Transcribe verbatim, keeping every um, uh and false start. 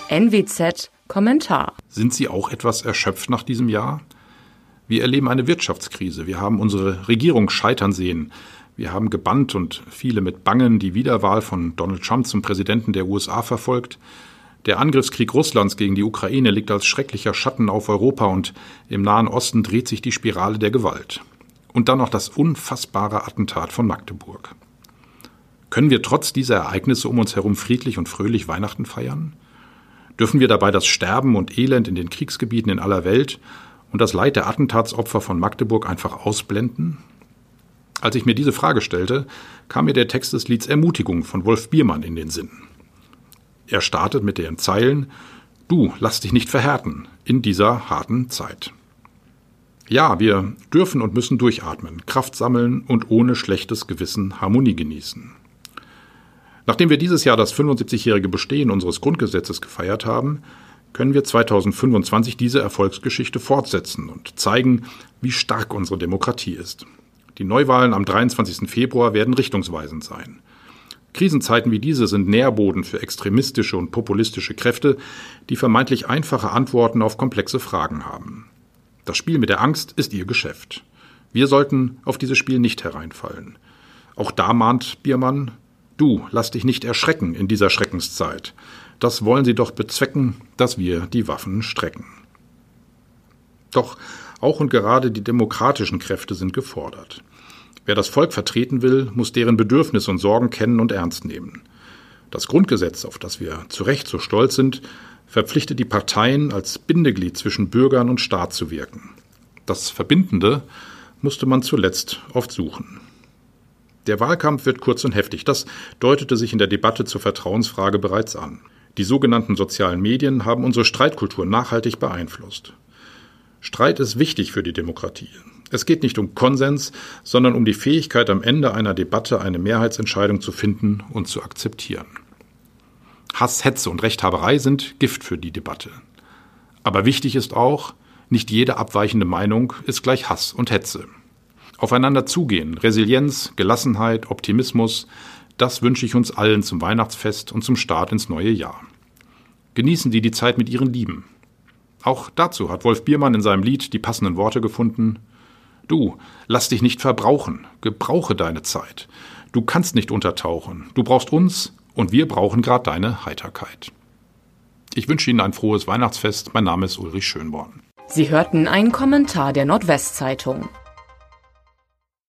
N W Z Kommentar. Sind Sie auch etwas erschöpft nach diesem Jahr? Wir erleben eine Wirtschaftskrise. Wir haben unsere Regierung scheitern sehen. Wir haben gebannt und viele mit Bangen die Wiederwahl von Donald Trump zum Präsidenten der U S A verfolgt. Der Angriffskrieg Russlands gegen die Ukraine liegt als schrecklicher Schatten auf Europa und im Nahen Osten dreht sich die Spirale der Gewalt. Und dann noch das unfassbare Attentat von Magdeburg. Können wir trotz dieser Ereignisse um uns herum friedlich und fröhlich Weihnachten feiern? Dürfen wir dabei das Sterben und Elend in den Kriegsgebieten in aller Welt und das Leid der Attentatsopfer von Magdeburg einfach ausblenden? Als ich mir diese Frage stellte, kam mir der Text des Lieds Ermutigung von Wolf Biermann in den Sinn. Er startet mit den Zeilen: Du, lass dich nicht verhärten in dieser harten Zeit. Ja, wir dürfen und müssen durchatmen, Kraft sammeln und ohne schlechtes Gewissen Harmonie genießen. Nachdem wir dieses Jahr das fünfundsiebzigjährige Bestehen unseres Grundgesetzes gefeiert haben, können wir zweitausendfünfundzwanzig diese Erfolgsgeschichte fortsetzen und zeigen, wie stark unsere Demokratie ist. Die Neuwahlen am dreiundzwanzigsten Februar werden richtungsweisend sein. Krisenzeiten wie diese sind Nährboden für extremistische und populistische Kräfte, die vermeintlich einfache Antworten auf komplexe Fragen haben. Das Spiel mit der Angst ist ihr Geschäft. Wir sollten auf dieses Spiel nicht hereinfallen. Auch da mahnt Biermann: Du, lass dich nicht erschrecken in dieser Schreckenszeit. Das wollen sie doch bezwecken, dass wir die Waffen strecken. Doch auch und gerade die demokratischen Kräfte sind gefordert. Wer das Volk vertreten will, muss deren Bedürfnisse und Sorgen kennen und ernst nehmen. Das Grundgesetz, auf das wir zu Recht so stolz sind, verpflichtet die Parteien, als Bindeglied zwischen Bürgern und Staat zu wirken. Das Verbindende musste man zuletzt oft suchen. Der Wahlkampf wird kurz und heftig. Das deutete sich in der Debatte zur Vertrauensfrage bereits an. Die sogenannten sozialen Medien haben unsere Streitkultur nachhaltig beeinflusst. Streit ist wichtig für die Demokratie. Es geht nicht um Konsens, sondern um die Fähigkeit, am Ende einer Debatte eine Mehrheitsentscheidung zu finden und zu akzeptieren. Hass, Hetze und Rechthaberei sind Gift für die Debatte. Aber wichtig ist auch, nicht jede abweichende Meinung ist gleich Hass und Hetze. Aufeinander zugehen, Resilienz, Gelassenheit, Optimismus, das wünsche ich uns allen zum Weihnachtsfest und zum Start ins neue Jahr. Genießen Sie die Zeit mit Ihren Lieben. Auch dazu hat Wolf Biermann in seinem Lied die passenden Worte gefunden: Du, lass dich nicht verbrauchen, gebrauche deine Zeit. Du kannst nicht untertauchen, du brauchst uns und wir brauchen gerade deine Heiterkeit. Ich wünsche Ihnen ein frohes Weihnachtsfest. Mein Name ist Ulrich Schönborn. Sie hörten einen Kommentar der Nordwestzeitung.